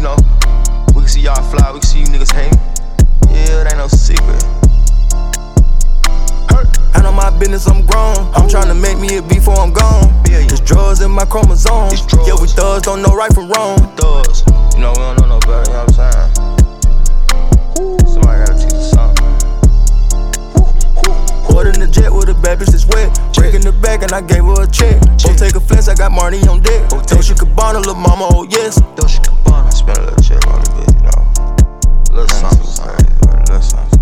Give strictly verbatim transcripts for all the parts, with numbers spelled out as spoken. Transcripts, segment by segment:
know, we can see y'all fly, we can see you niggas hating. Yeah, it ain't no secret. I know my business, I'm grown. I'm tryna make me a before I'm gone. There's drugs in my chromosomes. Yeah, we thugs, don't know right from wrong. Thugs, you know, we don't know no better, you know what I'm saying? Somebody gotta teach us something. Boarding the jet with a bad bitch that's wet. Breaking the back and I gave her a check. Don't take a flex, I got Marty on deck. Dolce Gabbana, lil' mama, oh yes. Dolce Gabbana, spend a little check on it, bitch, you know. Little something, something, little something.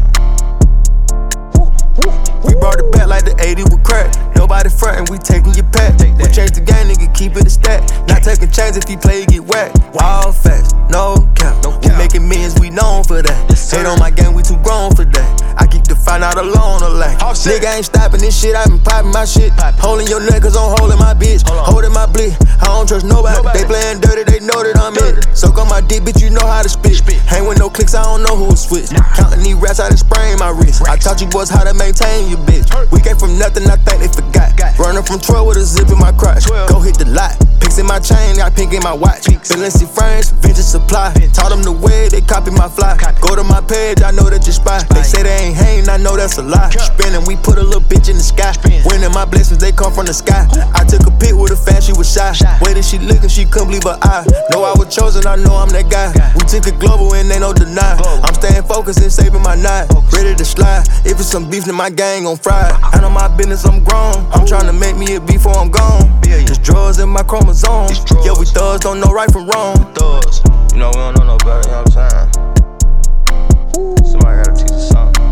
We brought it back like the eighties with crack. Nobody frontin', we taking your pack. We change the game, nigga, keep it a stack. Not taking chances if you play, you get whacked. All facts, no cap. We making millions, we known for that. Hate on my game, we too grown for that. I keep the find out alone or lack. Nigga ain't stopping this shit, I been popping my shit. Holding your neck cause I'm holding my bitch. Holding my blick, I don't trust nobody. They playin' dirty, they know that I'm in it. Suck on my dick, bitch, you know how to spit. Hang with no clicks, I don't know who will switch. Counting these rats, I done sprain my wrist. I taught you boys how to maintain your bitch. We came from nothing, I think they forgot. Running from twelve with a zip in my crotch. Go hit the lot. Picks in my chain, got pink in my watch. Balenci frames, vintage supply. Taught them the way, they copy my fly. Go to my page, I know that you spy. They say they ain't hating, I know that's a lie. Spinning, we put a little bitch in the sky. Winning my blessings, they come from the sky. I took a pic with a fan, she was shy. Waited, she looking, she couldn't believe her eye. Know I was chosen, I know I'm that guy. We took it global and ain't no deny. I'm staying focused and saving my night. Ready to slide. If it's some beef, then my gang gon' fry. I know my business, I'm grown. I'm tryna make me a before I'm gone. There's drugs in my chromosomes. Yeah, we thugs, don't know right from wrong. Thugs, you know, we don't know no better, you know what I'm saying? Somebody gotta teach us something.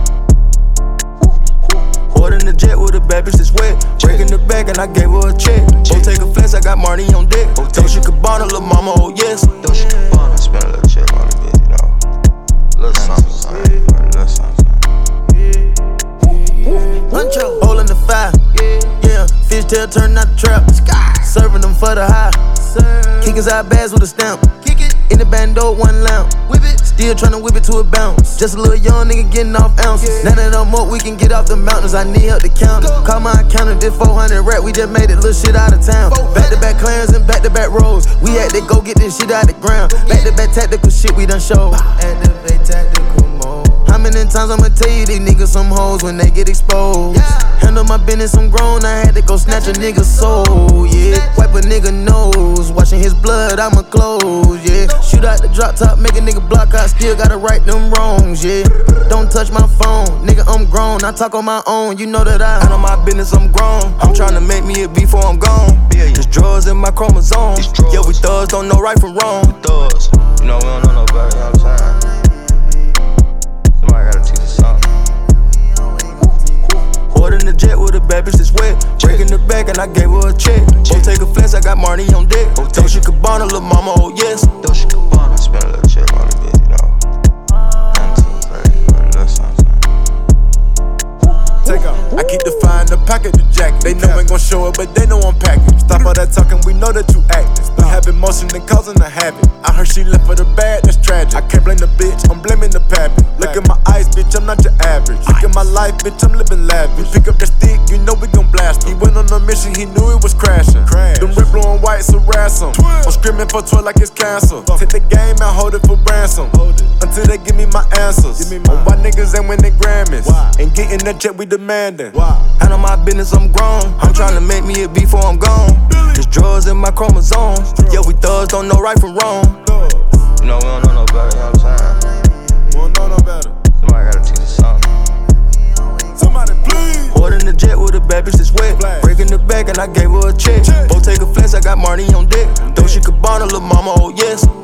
Boarding the jet with a bad bitch that's wet. Breaking the back and I gave her a check. Don't take a flex, I got Marty on deck. Dolce Gabbana, lil' mama, oh yes. Dolce Gabbana, spend a little check on it, bitch, you know. Little something, something, little something. Holding the fire, yeah. Fishtail turn out the trap. Serving them for the high. Kicking side bags with a stamp. In the bando, one lamp. Still tryna whip it to a bounce. Just a little young nigga getting off ounces. Now that I'm up, we can get off the mountains. I need help to count it. Call my accountant, did four hundred rap. We just made it, little shit out of town. Back to back clans and back to back roads. We had to go get this shit out the ground. Back to back tactical shit we done showed. Activate tactical mode. How many times I'ma tell you these niggas some hoes when they get exposed? Handle my business, I'm grown. I had to go snatch a nigga's soul, yeah. Wipe a nigga nose, washing his blood, I'ma close, yeah. Shoot out the drop top, make a nigga block out, still gotta right them wrongs, yeah. Don't touch my phone, nigga, I'm grown. I talk on my own, you know that I I know my business, I'm grown. I'm tryna make me a before I'm gone. There's drugs in my chromosomes. Yeah, we thugs, don't know right from wrong. Thugs, you know, we don't know no better, you know what I'm saying? Somebody gotta teach us something. Boarding the jet with a bad bitch that's wet. Breaking the back and I gave her a check. Don't take a flex, I got Marty on deck. Dolce Gabbana, lil' mama, oh yes. Dolce Gabbana, spend a little check on it, bitch, you know. Take off. I keep defying the pocket, the jacket. They know ain't gon' show it, but they know I'm packing. Stop all that talking, we know that you acting. We have emotion and causing a habit. I heard she left for the bad, that's tragic. I can't blame the bitch, I'm blaming the pappy. Look at my eyes, bitch, I'm not your average. Look at my life, bitch, I'm living lavish. We pick up the stick, you know we gon' blast him. He went on a mission, he knew it was crashing. Them red, blue, and white, so ransom. I'm screaming for twelve like it's cancer. Take the game and hold it for ransom. Until they give me my answers. On why niggas ain't winning Grammys. And getting that check we demanding. I know my business, I'm grown. I'm tryna make me a before I'm gone. There's drugs in my chromosomes. Yeah, we thugs, don't know right from wrong. You know, we don't know no better, you know what I'm saying? We don't know no better. Somebody gotta teach us something. Somebody please. Boarding the jet with a bad bitch that's wet. Breaking the back and I gave her a check. Don't take a flex, I got Marty on deck. Dolce Gabbana, lil' mama, oh yes.